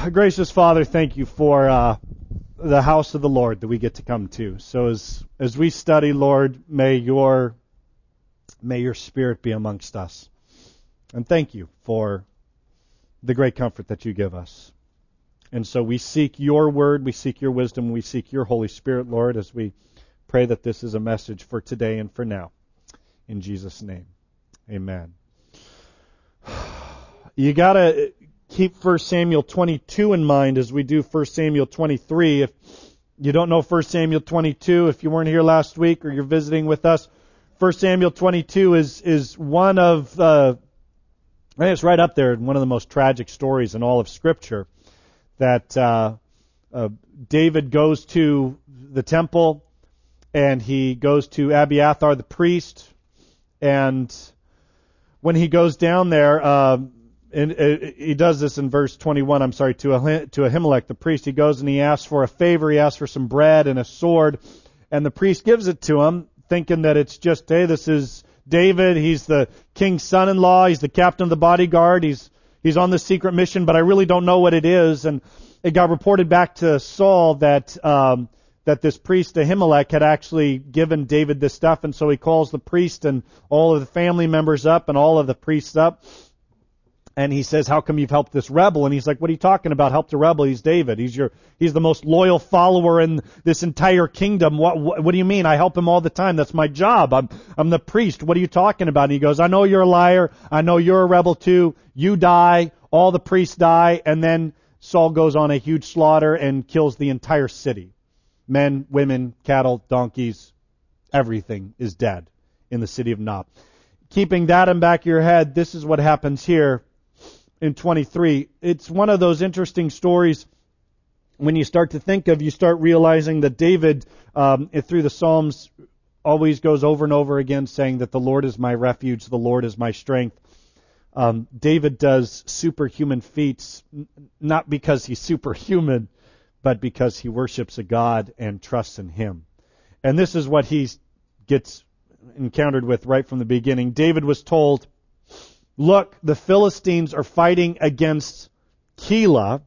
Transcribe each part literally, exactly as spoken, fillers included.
Gracious Father, thank you for uh, the house of the Lord that we get to come to. So as as we study, Lord, may your may your Spirit be amongst us. And thank you for the great comfort that you give us. And so we seek your word, we seek your wisdom, we seek your Holy Spirit, Lord, as we pray that this is a message for today and for now. In Jesus' name, amen. You got to keep First Samuel twenty-two in mind as we do First Samuel twenty-three. If you don't know First Samuel twenty-two, if you weren't here last week or you're visiting with us, First Samuel twenty-two is is one of, uh, I think it's right up there, one of the most tragic stories in all of Scripture, that uh, uh, David goes to the temple and he goes to Abiathar the priest, and when he goes down there, uh, And he does this in verse twenty-one, I'm sorry, to Ah- to Ahimelech, the priest. He goes and he asks for a favor. He asks for some bread and a sword. And the priest gives it to him, thinking that it's just, hey, this is David. He's the king's son-in-law. He's the captain of the bodyguard. He's he's on this secret mission, but I really don't know what it is. And it got reported back to Saul that um, that this priest Ahimelech had actually given David this stuff. And so he calls the priest and all of the family members up and all of the priests up. And he says, how come you've helped this rebel? And he's like, what are you talking about? Helped a rebel? He's David. He's your, he's the most loyal follower in this entire kingdom. What, what, what do you mean? I help him all the time. That's my job. I'm, I'm the priest. What are you talking about? And he goes, I know you're a liar. I know you're a rebel too. You die. All the priests die. And then Saul goes on a huge slaughter and kills the entire city. Men, women, cattle, donkeys, everything is dead in the city of Nob. Keeping that in back of your head, this is what happens here. In twenty-three, it's one of those interesting stories when you start to think of, you start realizing that David, um, through the Psalms, always goes over and over again saying that the Lord is my refuge, the Lord is my strength. Um, David does superhuman feats, not because he's superhuman, but because he worships a God and trusts in Him. And this is what he gets encountered with right from the beginning. David was told, look, the Philistines are fighting against Keilah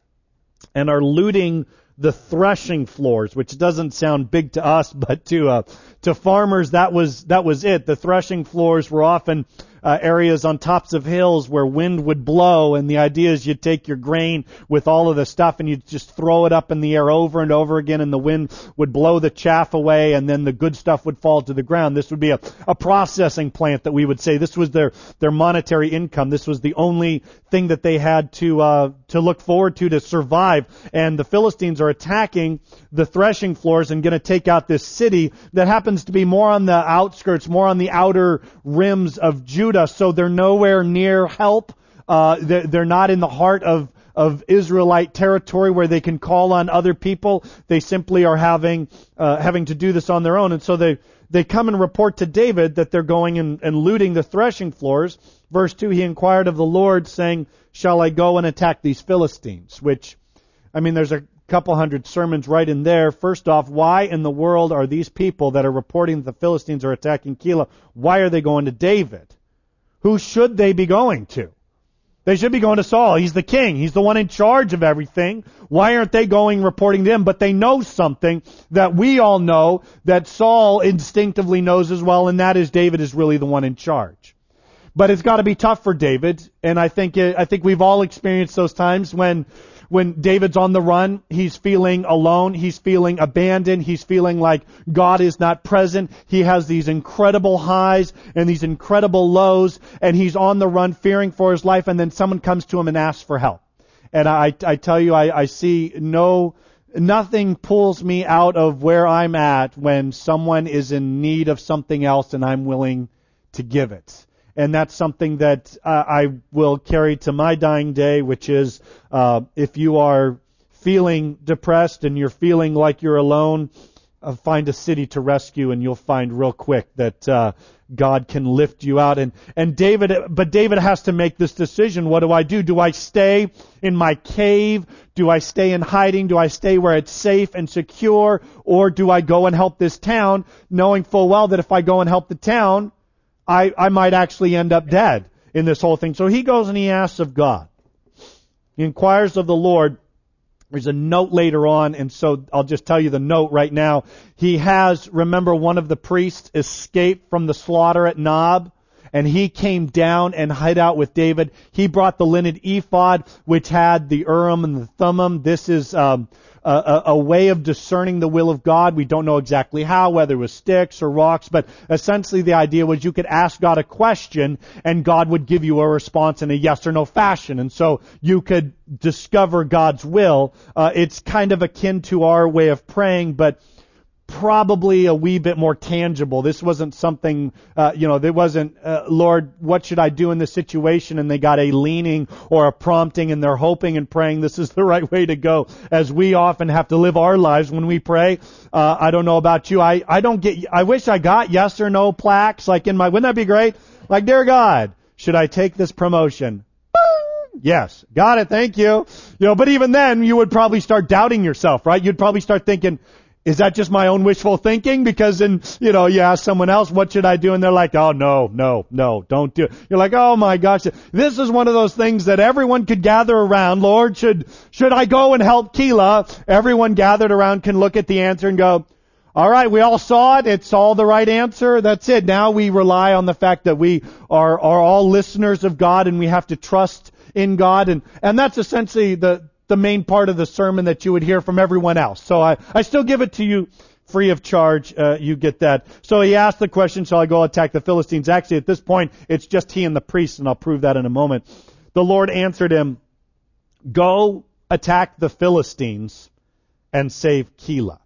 and are looting the threshing floors, which doesn't sound big to us, but to uh, to farmers, that was that was it. The threshing floors were often uh, areas on tops of hills where wind would blow, and the idea is you'd take your grain with all of the stuff and you'd just throw it up in the air over and over again, and the wind would blow the chaff away, and then the good stuff would fall to the ground. This would be a, a processing plant that we would say. This was their their monetary income. This was the only thing that they had to uh, to look forward to to survive. And the Philistines are attacking the threshing floors and going to take out this city that happens to be more on the outskirts, more on the outer rims of Judah. So they're nowhere near help. Uh, they're, they're not in the heart of of Israelite territory where they can call on other people. They simply are having uh, having to do this on their own. And so they they come and report to David that they're going and, and looting the threshing floors. Verse two, he inquired of the Lord, saying, shall I go and attack these Philistines? Which, I mean, there's a couple hundred sermons right in there. First off, why in the world are these people that are reporting that the Philistines are attacking Keilah, why are they going to David? Who should they be going to? They should be going to Saul. He's the king. He's the one in charge of everything. Why aren't they going reporting to him? But they know something that we all know, that Saul instinctively knows as well, and that is David is really the one in charge. But it's got to be tough for David, and I think it, I think we've all experienced those times when when David's on the run, he's feeling alone, he's feeling abandoned, he's feeling like God is not present. He has these incredible highs and these incredible lows, and he's on the run fearing for his life, and then someone comes to him and asks for help. And I, I tell you, I, I see no, nothing pulls me out of where I'm at when someone is in need of something else and I'm willing to give it. And that's something that uh, I will carry to my dying day, which is uh, if you are feeling depressed and you're feeling like you're alone, uh, find a city to rescue, and you'll find real quick that uh, God can lift you out. And and David, but David has to make this decision. What do I do? Do I stay in my cave? Do I stay in hiding? Do I stay where it's safe and secure? Or do I go and help this town, knowing full well that if I go and help the town, I, I might actually end up dead in this whole thing. So he goes and he asks of God. He inquires of the Lord. There's a note later on, and so I'll just tell you the note right now. He has, remember, one of the priests escaped from the slaughter at Nob, and he came down and hid out with David. He brought the linen ephod, which had the Urim and the Thummim. This is um, a, a way of discerning the will of God. We don't know exactly how, whether it was sticks or rocks, but essentially the idea was you could ask God a question, and God would give you a response in a yes or no fashion. And so you could discover God's will. Uh, it's kind of akin to our way of praying, but probably a wee bit more tangible. This wasn't something, uh, you know, there wasn't, uh, Lord, what should I do in this situation? And they got a leaning or a prompting, and they're hoping and praying this is the right way to go, as we often have to live our lives when we pray. Uh, I don't know about you. I, I don't get, I wish I got yes or no plaques, like in my, wouldn't that be great? Like, dear God, should I take this promotion? Yes. Got it. Thank you. You know, but even then, you would probably start doubting yourself, right? You'd probably start thinking, is that just my own wishful thinking? Because then, you know, you ask someone else, what should I do? And they're like, oh, no, no, no, don't do it. You're like, oh my gosh, this is one of those things that everyone could gather around. Lord, should, should I go and help Keilah? Everyone gathered around can look at the answer and go, all right, we all saw it. It's all the right answer. That's it. Now we rely on the fact that we are, are all listeners of God, and we have to trust in God. And, and that's essentially the, the main part of the sermon that you would hear from everyone else. So I, I still give it to you free of charge. Uh, you get that. So he asked the question, shall I go attack the Philistines? Actually, at this point, it's just he and the priests, and I'll prove that in a moment. The Lord answered him, go attack the Philistines and save Keilah.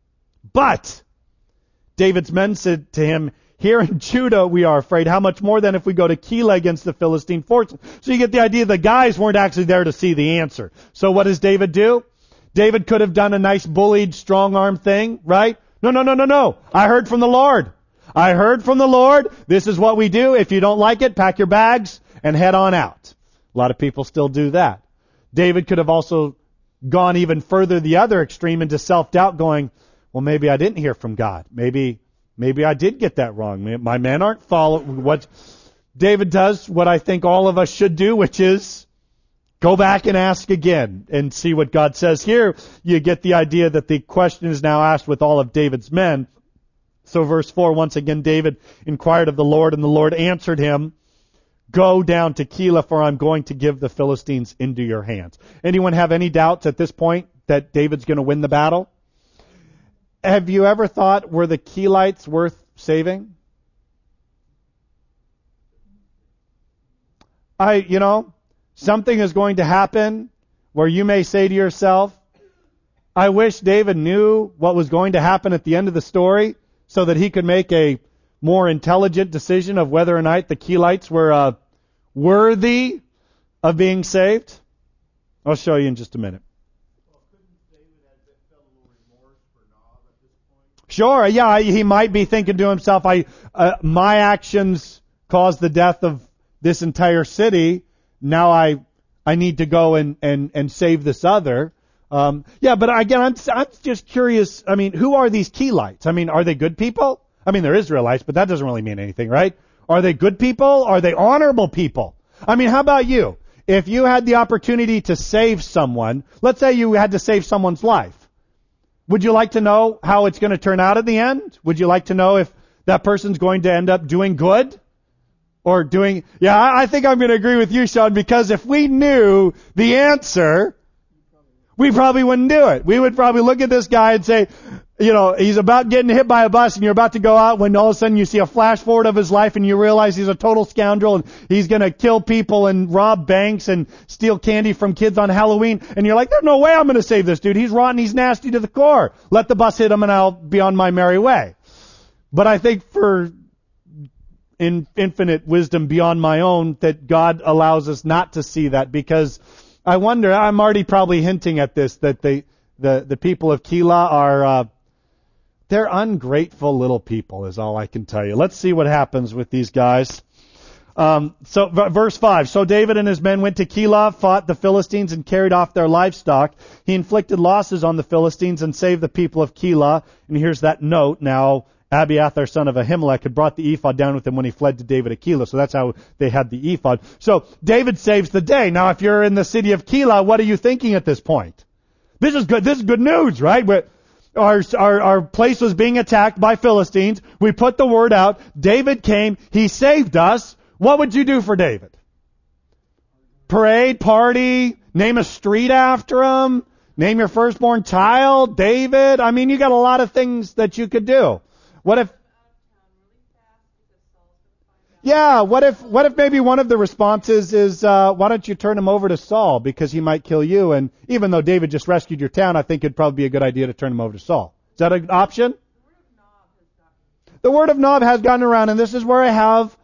But David's men said to him, here in Judah we are afraid. How much more then if we go to Keilah against the Philistine forces? So you get the idea the guys weren't actually there to see the answer. So what does David do? David could have done a nice bullied, strong-arm thing, right? No, no, no, no, no. I heard from the Lord. I heard from the Lord. This is what we do. If you don't like it, pack your bags and head on out. A lot of people still do that. David could have also gone even further the other extreme into self-doubt, going, well, maybe I didn't hear from God. Maybe maybe I did get that wrong. My men aren't following. What David does, what I think all of us should do, which is go back and ask again and see what God says. Here, you get the idea that the question is now asked with all of David's men. So verse four, once again, David inquired of the Lord, and the Lord answered him, go down to Keilah, for I'm going to give the Philistines into your hands. Anyone have any doubts at this point that David's going to win the battle? Have you ever thought, were the Keilites worth saving? I, you know, something is going to happen where you may say to yourself, I wish David knew what was going to happen at the end of the story so that he could make a more intelligent decision of whether or not the Keilites were uh, worthy of being saved. I'll show you in just a minute. Sure, yeah, he might be thinking to himself, I, uh, my actions caused the death of this entire city. Now I, I need to go and, and, and save this other. Um, yeah, but again, I'm, I'm just curious. I mean, who are these Keilites? I mean, are they good people? I mean, they're Israelites, but that doesn't really mean anything, right? Are they good people? Are they honorable people? I mean, how about you? If you had the opportunity to save someone, let's say you had to save someone's life. Would you like to know how it's going to turn out at the end? Would you like to know if that person's going to end up doing good? Or doing... Yeah, I think I'm going to agree with you, Sean, because if we knew the answer, we probably wouldn't do it. We would probably look at this guy and say, you know, he's about getting hit by a bus and you're about to go out when all of a sudden you see a flash forward of his life and you realize he's a total scoundrel and he's going to kill people and rob banks and steal candy from kids on Halloween. And you're like, there's no way I'm going to save this dude. He's rotten. He's nasty to the core. Let the bus hit him and I'll be on my merry way. But I think for in infinite wisdom beyond my own that God allows us not to see that, because I wonder, I'm already probably hinting at this, that they, the, the people of Keilah are, uh, they're ungrateful little people is all I can tell you. Let's see what happens with these guys. Um, so v- verse five, so David and his men went to Keilah, fought the Philistines, and carried off their livestock. He inflicted losses on the Philistines and saved the people of Keilah. And here's that note now, Abiathar, son of Ahimelech, had brought the ephod down with him when he fled to David at Keilah. So that's how they had the ephod. So David saves the day. Now, if you're in the city of Keilah, what are you thinking at this point? This is good. This is good news, right? But our, our, our place was being attacked by Philistines. We put the word out. David came. He saved us. What would you do for David? Parade, party, name a street after him, name your firstborn child, David. I mean, you got a lot of things that you could do. What if, yeah, what if, what if maybe one of the responses is, uh, why don't you turn him over to Saul because he might kill you? And even though David just rescued your town, I think it'd probably be a good idea to turn him over to Saul. Is that an option? The word of Nob has gotten around, and this is where I have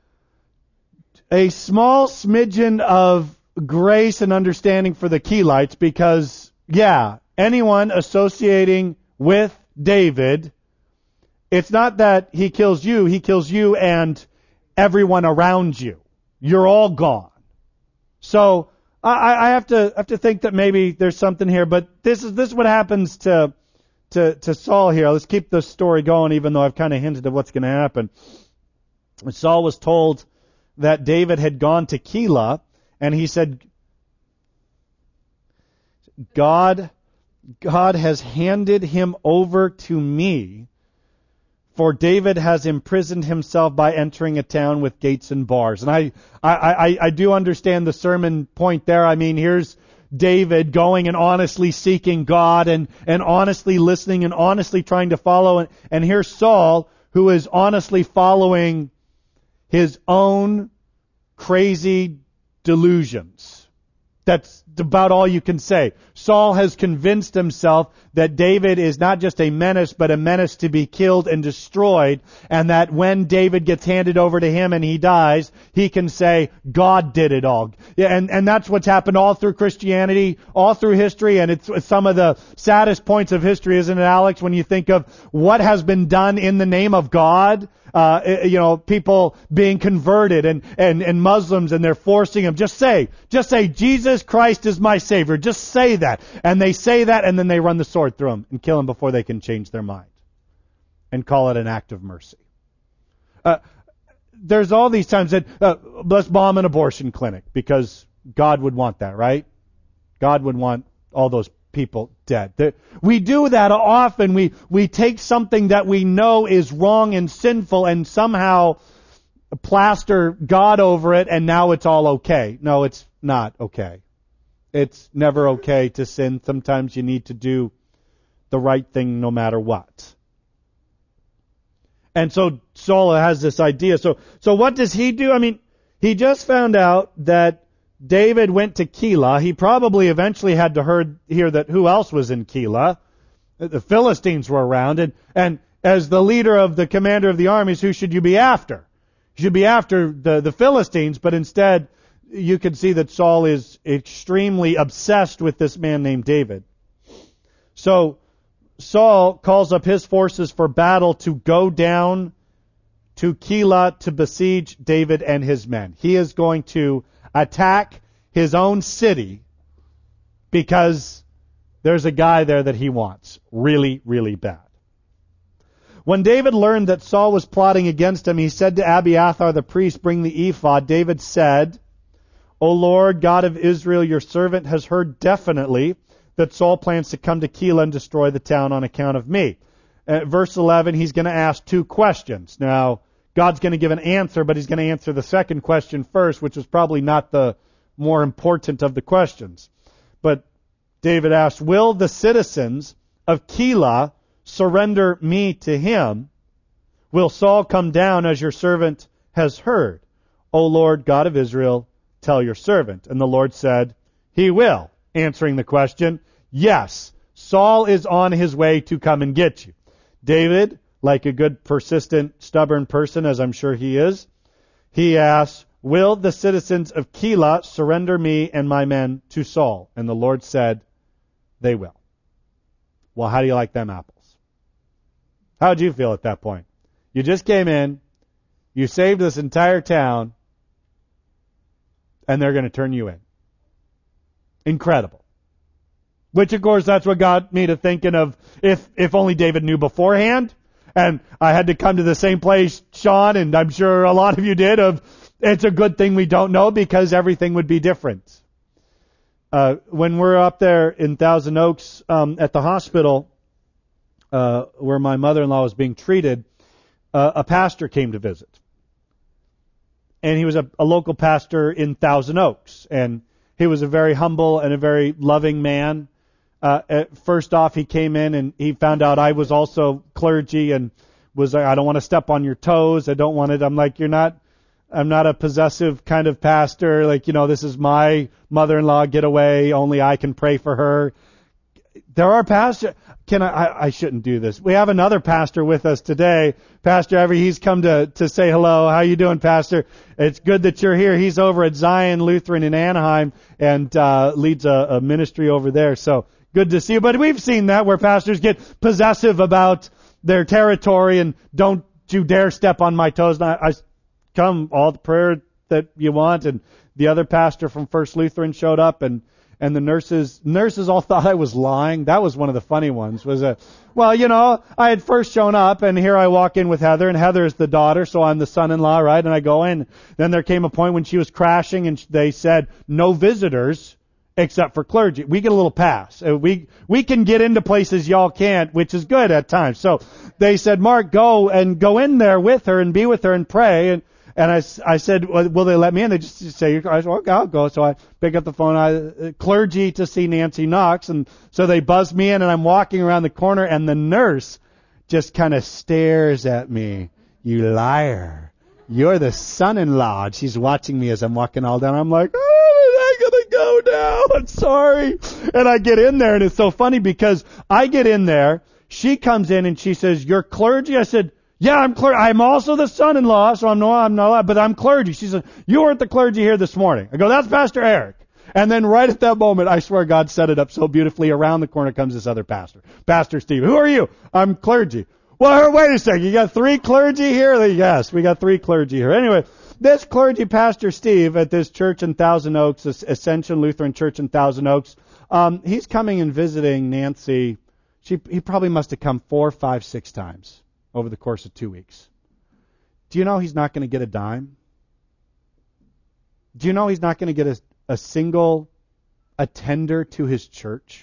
a small smidgen of grace and understanding for the Keilites because, yeah, anyone associating with David, it's not that he kills you, he kills you and everyone around you. You're all gone. So I, I have to have to think that maybe there's something here, but this is this is what happens to to to Saul here. Let's keep the story going, even though I've kind of hinted at what's going to happen. Saul was told that David had gone to Keilah, and he said, God, God has handed him over to me, for David has imprisoned himself by entering a town with gates and bars. And I, I, I, I do understand the sermon point there. I mean, here's David going and honestly seeking God and, and honestly listening and honestly trying to follow. And, and here's Saul, who is honestly following his own crazy delusions. That's about all you can say. Saul has convinced himself that David is not just a menace, but a menace to be killed and destroyed, and that when David gets handed over to him and he dies, he can say, God did it all. Yeah, and, and that's what's happened all through Christianity, all through history, and it's some of the saddest points of history, isn't it, Alex, when you think of what has been done in the name of God? Uh, you know, people being converted and, and, and Muslims, and they're forcing them. Just say, just say, Jesus Christ is my Savior. Just say that. And they say that, and then they run the sword through them and kill them before they can change their mind and call it an act of mercy. Uh, there's all these times that, uh, let's bomb an abortion clinic because God would want that, right? God would want all those people dead. We do that often. We we take something that we know is wrong and sinful and somehow plaster God over it, and now it's all okay. No, it's not okay. It's never okay to sin. Sometimes you need to do the right thing no matter what. And so Saul has this idea. So so what does he do? I mean, he just found out that David went to Keilah. He probably eventually had to heard, hear that who else was in Keilah. The Philistines were around. And, and as the leader of the commander of the armies, who should you be after? You should be after the, the Philistines, but instead you can see that Saul is extremely obsessed with this man named David. So Saul calls up his forces for battle to go down to Keilah to besiege David and his men. He is going to attack his own city because there's a guy there that he wants really, really bad. When David learned that Saul was plotting against him, he said to Abiathar the priest, bring the ephod. David said, O Lord, God of Israel, your servant has heard definitely that Saul plans to come to Keilah and destroy the town on account of me. At verse eleven, he's going to ask two questions. Now, God's going to give an answer, but he's going to answer the second question first, which is probably not the more important of the questions. But David asks, will the citizens of Keilah surrender me to him? Will Saul come down as your servant has heard? O Lord, God of Israel, tell your servant. And the Lord said, he will. Answering the question, yes, Saul is on his way to come and get you. David, like a good, persistent, stubborn person, as I'm sure he is, he asks, will the citizens of Keilah surrender me and my men to Saul? And the Lord said, they will. Well, how do you like them apples? How did you feel at that point? You just came in, you saved this entire town, and they're going to turn you in. Incredible. Which, of course, that's what got me to thinking of if if only David knew beforehand. And I had to come to the same place, Sean, and I'm sure a lot of you did, of it's a good thing we don't know because everything would be different. Uh, when we're up there in Thousand Oaks um, at the hospital uh, where my mother-in-law was being treated, uh, a pastor came to visit. And he was a, a local pastor in Thousand Oaks. And he was a very humble and a very loving man. Uh, at, first off, he came in and he found out I was also clergy and was like, I don't want to step on your toes. I don't want it. I'm like, you're not, I'm not a possessive kind of pastor. Like, you know, this is my mother-in-law, get away. Only I can pray for her. There are pastors. Can I, I, I shouldn't do this. We have another pastor with us today. Pastor Every, he's come to, to say hello. How you doing, Pastor? It's good that you're here. He's over at Zion Lutheran in Anaheim and uh, leads a, a ministry over there. So good to see you. But we've seen that where pastors get possessive about their territory and don't you dare step on my toes. And I, I come all the prayer that you want. And the other pastor from First Lutheran showed up and And the nurses, nurses all thought I was lying. That was one of the funny ones. Was a, well, you know, I had first shown up, and here I walk in with Heather, and Heather is the daughter, so I'm the son-in-law, right? And I go in. Then there came a point when she was crashing, and they said no visitors except for clergy. We get a little pass. We we can get into places y'all can't, which is good at times. So they said, Mark, go and go in there with her and be with her and pray. And And I, I said, well, will they let me in? They just say, I said, okay, I'll go. So I pick up the phone, I, uh, clergy to see Nancy Knox. And so they buzz me in, and I'm walking around the corner, and the nurse just kind of stares at me. You liar. You're the son-in-law. And she's watching me as I'm walking all down. I'm like, oh, I gotta go now. I'm sorry. And I get in there, and it's so funny because I get in there. She comes in, and she says, you're clergy? I said, yeah, I'm cler- I'm also the son-in-law, so I'm no, I'm not, but I'm clergy. She said, you weren't the clergy here this morning. I go, that's Pastor Eric. And then right at that moment, I swear God set it up so beautifully. Around the corner comes this other pastor, Pastor Steve. Who are you? I'm clergy. Well, wait a second. You got three clergy here? Yes, we got three clergy here. Anyway, this clergy, Pastor Steve, at this church in Thousand Oaks, this Ascension Lutheran Church in Thousand Oaks, um, he's coming and visiting Nancy. She, he probably must have come four, five, six times over the course of two weeks. Do you know he's not going to get a dime? Do you know he's not going to get a, a single attender to his church?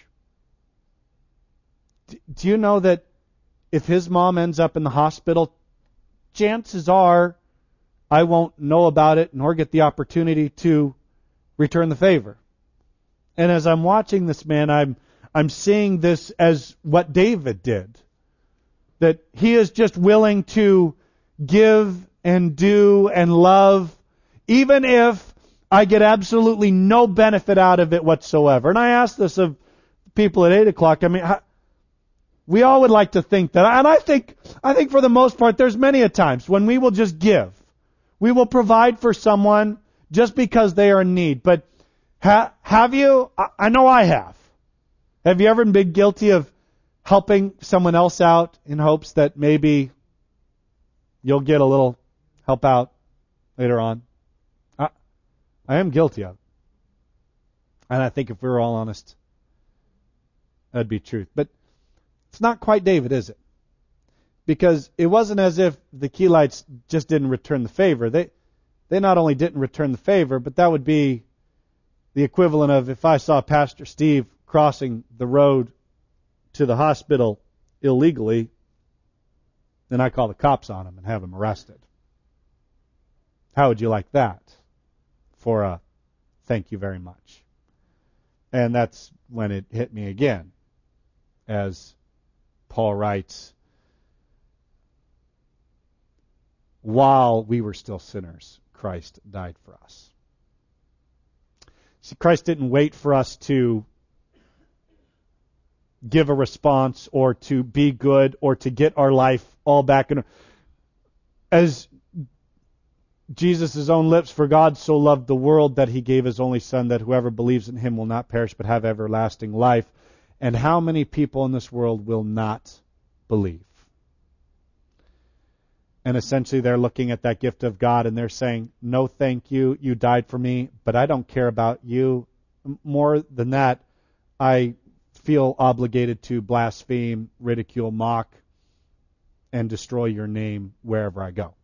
D- do you know that if his mom ends up in the hospital, chances are I won't know about it nor get the opportunity to return the favor? And as I'm watching this man, I'm I'm seeing this as what David did. That he is just willing to give and do and love, even if I get absolutely no benefit out of it whatsoever. And I ask this of people at eight o'clock. I mean, we all would like to think that, and I think, I think for the most part, there's many a times when we will just give. We will provide for someone just because they are in need. But ha, have you? I, I know I have. Have you ever been guilty of helping someone else out in hopes that maybe you'll get a little help out later on? I, I am guilty of it. And I think if we were all honest, that'd be truth. But it's not quite David, is it? Because it wasn't as if the Keelites just didn't return the favor. They, they not only didn't return the favor, but that would be the equivalent of if I saw Pastor Steve crossing the road to the hospital illegally, then I call the cops on him and have him arrested. How would you like that for a thank you very much? And that's when it hit me again. As Paul writes, while we were still sinners, Christ died for us. See, Christ didn't wait for us to give a response or to be good or to get our life all back in. As Jesus' own lips, for God so loved the world that he gave his only Son, that whoever believes in him will not perish but have everlasting life. And how many people in this world will not believe? And essentially they're looking at that gift of God and they're saying, no thank you, you died for me, but I don't care about you. More than that, I feel obligated to blaspheme, ridicule, mock, and destroy your name wherever I go.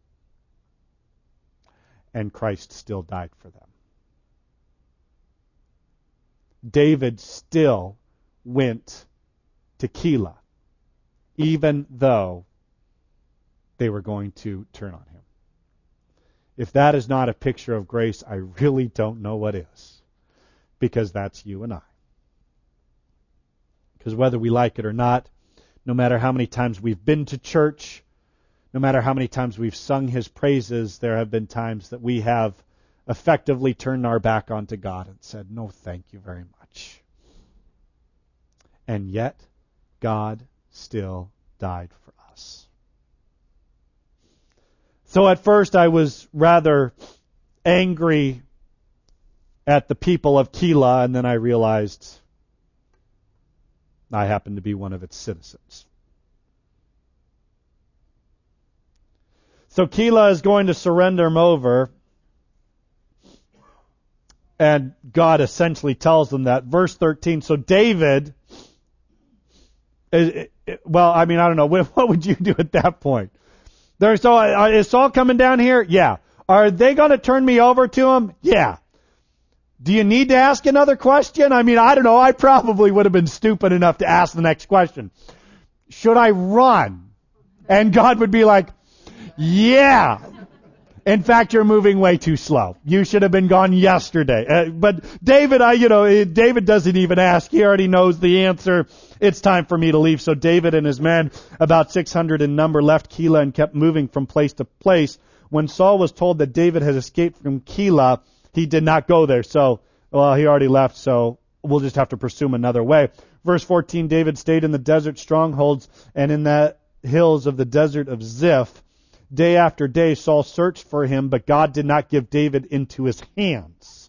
And Christ still died for them. David still went to Keilah, even though they were going to turn on him. If that is not a picture of grace, I really don't know what is. Because that's you and I. Because whether we like it or not, no matter how many times we've been to church, no matter how many times we've sung his praises, there have been times that we have effectively turned our back onto God and said, no, thank you very much. And yet, God still died for us. So at first I was rather angry at the people of Keilah, and then I realized I happen to be one of its citizens. So Keilah is going to surrender him over, and God essentially tells them that. Verse thirteen, so David, well, I mean, I don't know, what would you do at that point? There's so is Saul coming down here? Yeah. Are they going to turn me over to him? Yeah. Do you need to ask another question? I mean, I don't know. I probably would have been stupid enough to ask the next question. Should I run? And God would be like, yeah. In fact, you're moving way too slow. You should have been gone yesterday. Uh, but David, I, you know, David doesn't even ask. He already knows the answer. It's time for me to leave. So David and his men, about six hundred in number, left Keilah and kept moving from place to place. When Saul was told that David had escaped from Keilah, he did not go there. So, well, he already left, so we'll just have to pursue him another way. Verse fourteen, David stayed in the desert strongholds and in the hills of the desert of Ziph. Day after day, Saul searched for him, but God did not give David into his hands.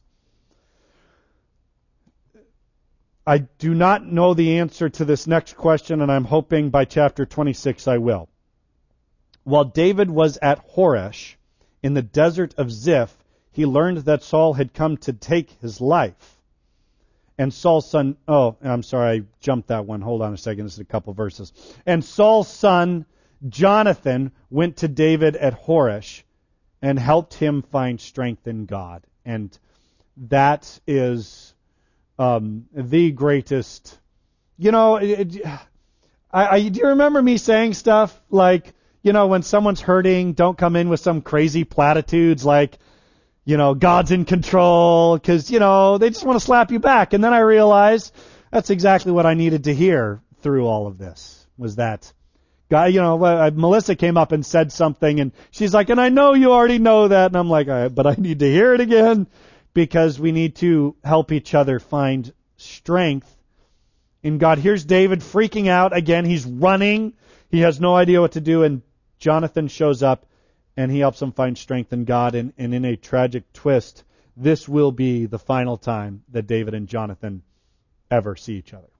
I do not know the answer to this next question, and I'm hoping by chapter twenty-six I will. While David was at Horesh, in the desert of Ziph, he learned that Saul had come to take his life. And Saul's son, oh, I'm sorry, I jumped that one. Hold on a second, this is a couple verses. And Saul's son, Jonathan, went to David at Horesh and helped him find strength in God. And that is um, the greatest. You know, it, it, I, I, do you remember me saying stuff like, you know, when someone's hurting, don't come in with some crazy platitudes like, you know, God's in control, because, you know, they just want to slap you back. And then I realized that's exactly what I needed to hear through all of this, was that God, you know, Melissa came up and said something, and she's like, and I know you already know that. And I'm like, all right, but I need to hear it again, because we need to help each other find strength in God. Here's David freaking out again. He's running. He has no idea what to do, and Jonathan shows up, and he helps him find strength in God. And, and in a tragic twist, this will be the final time that David and Jonathan ever see each other.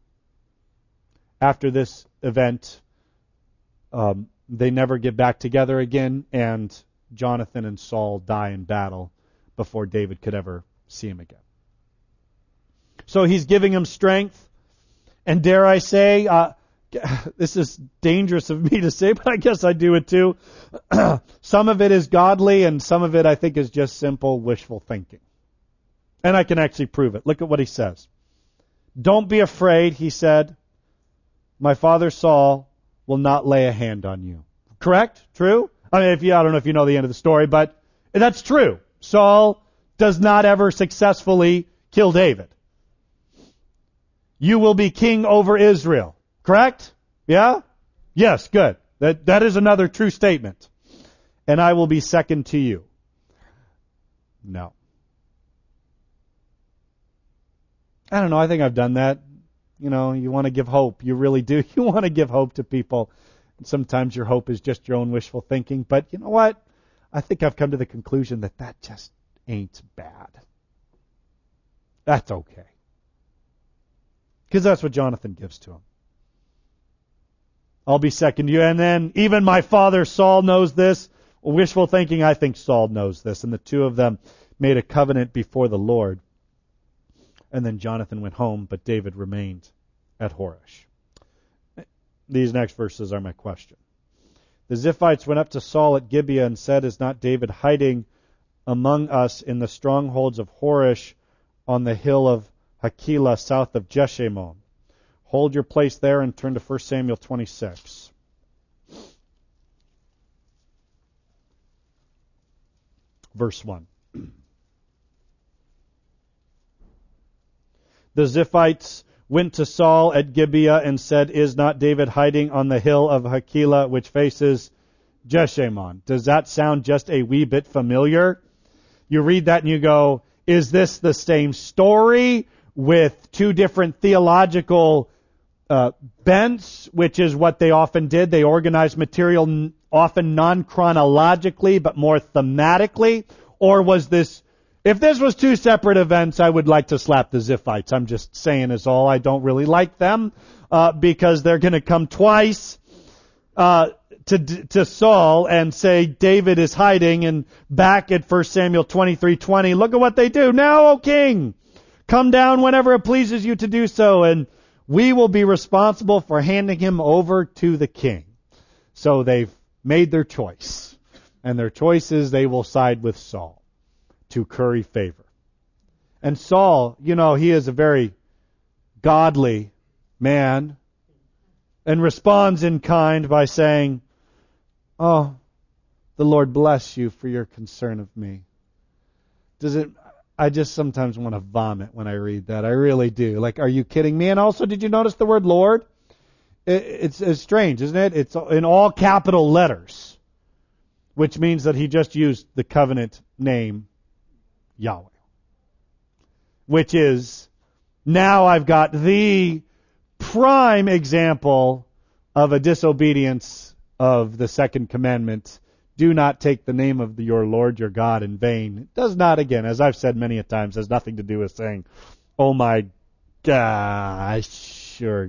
After this event, um, they never get back together again, and Jonathan and Saul die in battle before David could ever see him again. So he's giving him strength, and dare I say, uh, this is dangerous of me to say, but I guess I do it too. Some of it is godly, and some of it I think is just simple wishful thinking. And I can actually prove it. Look at what he says. Don't be afraid, he said. My father Saul will not lay a hand on you. Correct? True? I mean, if you, I don't know if you know the end of the story, but that's true. Saul does not ever successfully kill David. You will be king over Israel. Correct? Yeah? Yes, good. That that is another true statement. And I will be second to you. No. I don't know, I think I've done that. You know, you want to give hope. You really do. You want to give hope to people. And sometimes your hope is just your own wishful thinking. But you know what? I think I've come to the conclusion that that just ain't bad. That's okay. Because that's what Jonathan gives to him. I'll be second to you. And then even my father Saul knows this. Wishful thinking, I think Saul knows this. And the two of them made a covenant before the Lord. And then Jonathan went home, but David remained at Horesh. These next verses are my question. The Ziphites went up to Saul at Gibeah and said, Is not David hiding among us in the strongholds of Horish on the hill of Hakilah south of Jeshimon? Hold your place there and turn to First Samuel twenty-six. Verse one. The Ziphites went to Saul at Gibeah and said, Is not David hiding on the hill of Hakilah, which faces Jeshimon? Does that sound just a wee bit familiar? You read that and you go, is this the same story with two different theological uh, bents, which is what they often did? They organized material n- often non-chronologically, but more thematically. Or was this, if this was two separate events, I would like to slap the Ziphites. I'm just saying is all. I don't really like them uh, because they're going to come twice uh, to to Saul and say David is hiding. And back at First Samuel twenty-three twenty, look at what they do. Now, O king, come down whenever it pleases you to do so, and we will be responsible for handing him over to the king. So they've made their choice. And their choice is they will side with Saul to curry favor. And Saul, you know, he is a very godly man and responds in kind by saying, Oh, the Lord bless you for your concern of me. Does it, I just sometimes want to vomit when I read that. I really do. Like, are you kidding me? And also, did you notice the word Lord? It, it's, it's strange, isn't it? It's in all capital letters, which means that he just used the covenant name Yahweh, which is, now I've got the prime example of a disobedience of the second commandment. Do not take the name of your Lord your God in vain. It does not, again, as I've said many a times, has nothing to do with saying, oh my gosh, or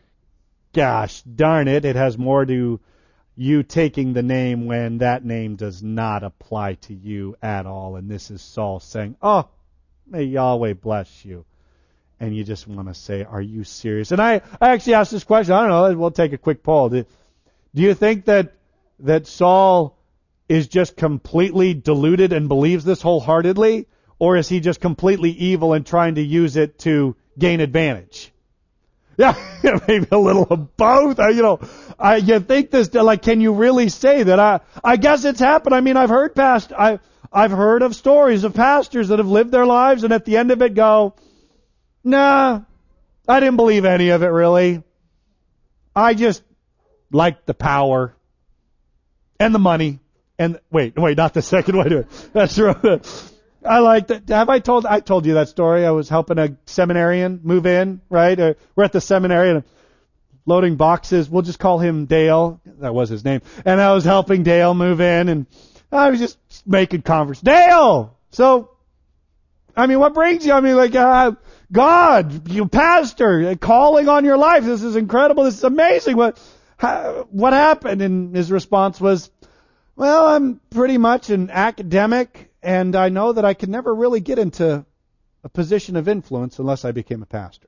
gosh darn it. It has more to you taking the name when that name does not apply to you at all. And this is Saul saying, oh, may Yahweh bless you. And you just want to say, are you serious? And I, I actually asked this question. I don't know. We'll take a quick poll. Do, do you think that that Saul is just completely deluded and believes this wholeheartedly? Or is he just completely evil and trying to use it to gain advantage? Yeah, maybe a little of both. I, you know, I you think this, like, can you really say that? I I guess it's happened. I mean, I've heard past, I I've heard of stories of pastors that have lived their lives and at the end of it go, nah, I didn't believe any of it really. I just liked the power and the money and wait, wait, not the second one. That's right. I like that. Have I told, I told you that story. I was helping a seminarian move in, right? Uh, we're at the seminary and loading boxes. We'll just call him Dale. That was his name. And I was helping Dale move in and I was just making conversation. Dale! So, I mean, what brings you? I mean, like, uh, God, you pastor, calling on your life. This is incredible. This is amazing. What, how, what happened? And his response was, well, I'm pretty much an academic. And I know that I could never really get into a position of influence unless I became a pastor.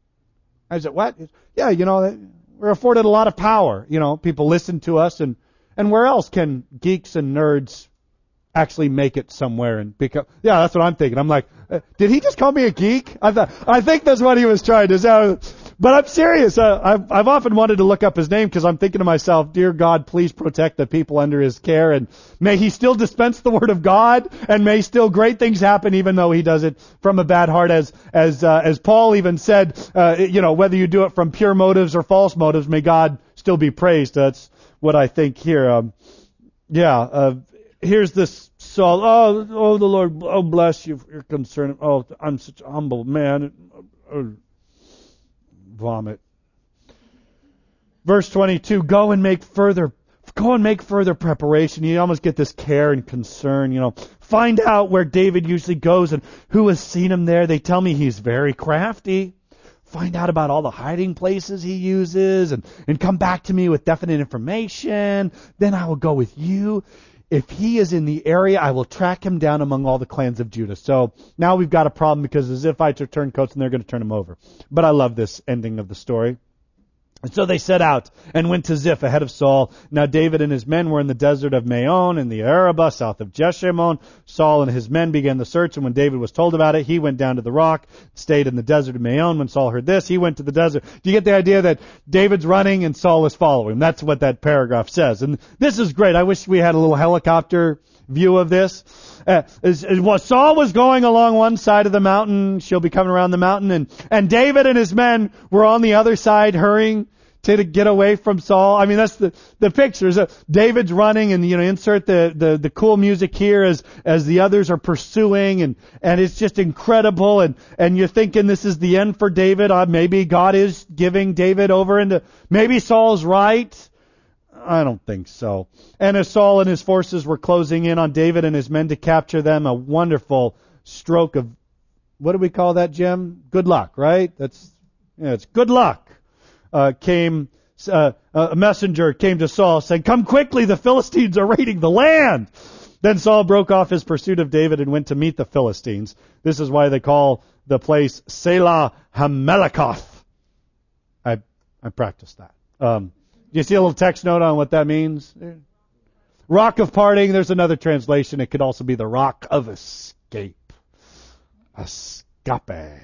I said, what? Yeah, you know, we're afforded a lot of power. You know, people listen to us. And, and where else can geeks and nerds actually make it somewhere and become? Yeah, that's what I'm thinking. I'm like, uh, did he just call me a geek? I thought, I think that's what he was trying to say. But I'm serious. Uh, I've, I've often wanted to look up his name because I'm thinking to myself, dear God, please protect the people under his care. And may he still dispense the word of God and may still great things happen even though he does it from a bad heart. As, as, uh, as Paul even said, uh, you know, whether you do it from pure motives or false motives, may God still be praised. That's what I think here. Um, yeah, uh, here's this Saul. Oh, oh, the Lord, oh, bless you for your concern. Oh, I'm such a humble man. Oh, vomit. Verse twenty-two, go and make further, go and make further preparation. You almost get this care and concern, you know. Find out where David usually goes and who has seen him there. They tell me he's very crafty. Find out about all the hiding places he uses and, and come back to me with definite information. Then I will go with you. If he is in the area, I will track him down among all the clans of Judah. So now we've got a problem because the Ziphites are turncoats and they're going to turn him over. But I love this ending of the story. And so they set out and went to Ziph ahead of Saul. Now David and his men were in the desert of Maon in the Arabah, south of Jeshimon. Saul and his men began the search, and when David was told about it, he went down to the rock, stayed in the desert of Maon. When Saul heard this, he went to the desert. Do you get the idea that David's running and Saul is following? That's what that paragraph says. And this is great. I wish we had a little helicopter view of this. Uh, as, as, well, Saul was going along one side of the mountain. She'll be coming around the mountain. And, and David and his men were on the other side hurrying to, to get away from Saul. I mean, that's the, the pictures. Uh, David's running, and, you know, insert the, the, the cool music here as, as the others are pursuing. And, and it's just incredible. And, and you're thinking this is the end for David. Uh, maybe God is giving David over into, maybe Saul's right. I don't think so. And as Saul and his forces were closing in on David and his men to capture them, a wonderful stroke of, what do we call that, Jim? Good luck, right? That's, yeah, it's good luck. Uh, came, uh, a messenger came to Saul saying, "Come quickly, the Philistines are raiding the land." Then Saul broke off his pursuit of David and went to meet the Philistines. This is why they call the place Selah Hamelakoth. I, I practiced that. Um, You see a little text note on what that means? Rock of parting. There's another translation. It could also be the rock of escape. Escape.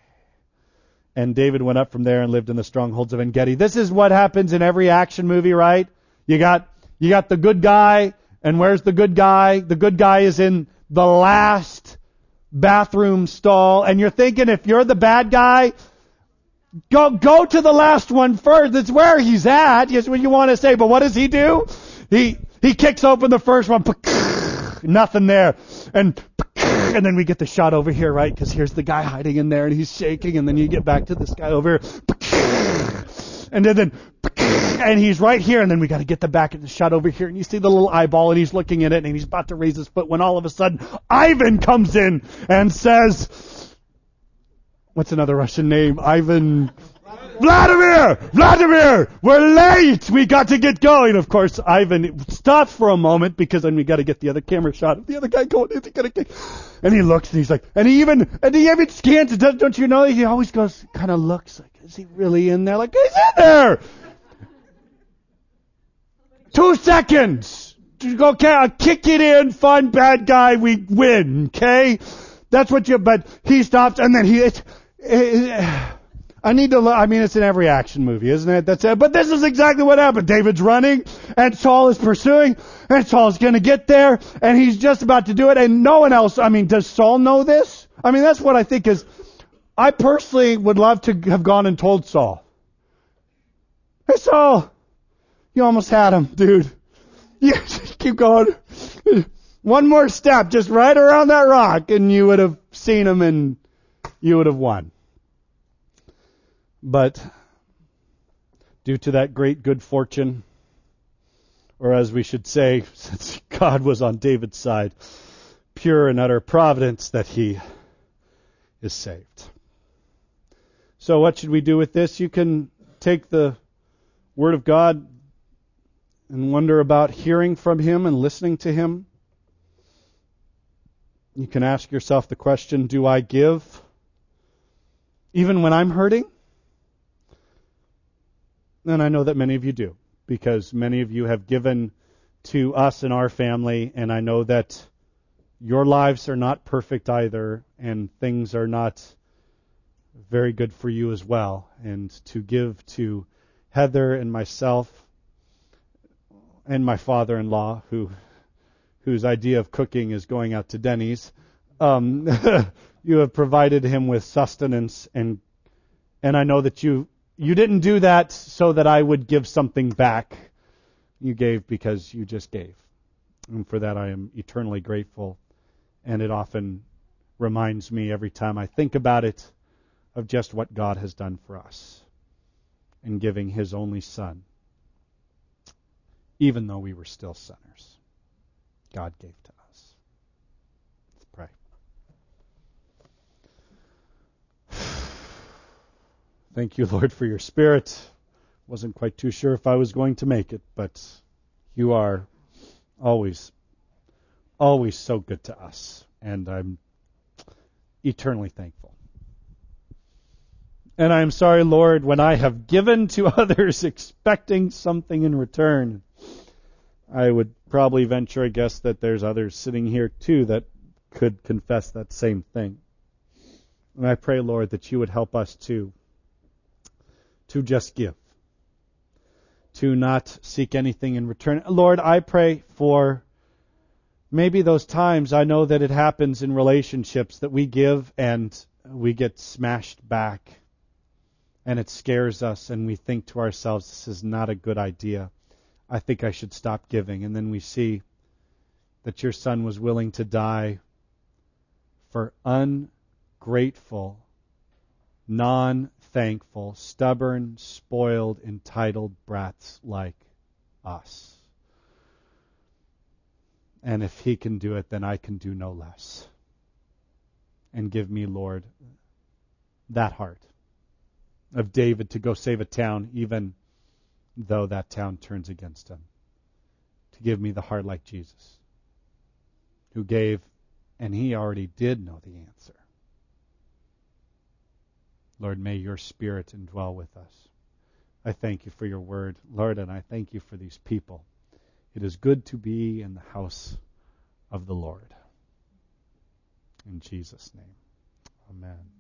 And David went up from there and lived in the strongholds of En-Gedi. This is what happens in every action movie, right? You got, you got the good guy, and where's the good guy? The good guy is in the last bathroom stall, and you're thinking if you're the bad guy, Go go to the last one first. That's where he's at. Is what you want to say. But what does he do? He he kicks open the first one. Nothing there. And and then we get the shot over here, right? Because here's the guy hiding in there, and he's shaking. And then you get back to this guy over here. And then, then and he's right here. And then we got to get the back of the shot over here. And you see the little eyeball, and he's looking at it, and he's about to raise his foot when all of a sudden Ivan comes in and says, what's another Russian name? Ivan. Vladimir! Vladimir! We're late! We got to get going. Of course, Ivan stops for a moment because then we got to get the other camera shot of the other guy going. Is he gonna get? And he looks and he's like, and he even, and he even scans it. Don't you know? He always goes, kind of looks like, is he really in there? Like, he's in there! Two seconds! Okay, I'll kick it in, fun, bad guy, we win, okay? That's what you, but he stops and then he, it, it, I need to, I mean, it's in every action movie, isn't it? That's it. But this is exactly what happened. David's running and Saul is pursuing and Saul's going to get there and he's just about to do it and no one else, I mean, does Saul know this? I mean, that's what I think is, I personally would love to have gone and told Saul. Hey Saul, you almost had him, dude. You keep going. One more step, just right around that rock, and you would have seen him and you would have won. But due to that great good fortune, or as we should say, since God was on David's side, pure and utter providence that he is saved. So what should we do with this? You can take the Word of God and wonder about hearing from Him and listening to Him. You can ask yourself the question, do I give even when I'm hurting? And I know that many of you do, because many of you have given to us and our family, and I know that your lives are not perfect either, and things are not very good for you as well. And to give to Heather and myself and my father-in-law, who whose idea of cooking is going out to Denny's, um, you have provided him with sustenance, and and I know that you you didn't do that so that I would give something back. You gave because you just gave. And for that I am eternally grateful. And it often reminds me every time I think about it of just what God has done for us in giving His only Son, even though we were still sinners. God gave to us. Let's pray. Thank you, Lord, for your Spirit. Wasn't quite too sure if I was going to make it, but you are always, always so good to us, and I'm eternally thankful. And I am sorry, Lord, when I have given to others expecting something in return. I would probably venture a guess that there's others sitting here too that could confess that same thing. And I pray, Lord, that you would help us to, to just give, to not seek anything in return. Lord, I pray for maybe those times, I know that it happens in relationships, that we give and we get smashed back. And it scares us, and we think to ourselves, this is not a good idea. I think I should stop giving. And then we see that your Son was willing to die for ungrateful, non-thankful, stubborn, spoiled, entitled brats like us. And if he can do it, then I can do no less. And give me, Lord, that heart of David to go save a town, even though that town turns against him. To give me the heart like Jesus, who gave, and he already did know the answer. Lord, may your Spirit indwell with us. I thank you for your word, Lord, and I thank you for these people. It is good to be in the house of the Lord. In Jesus' name, amen.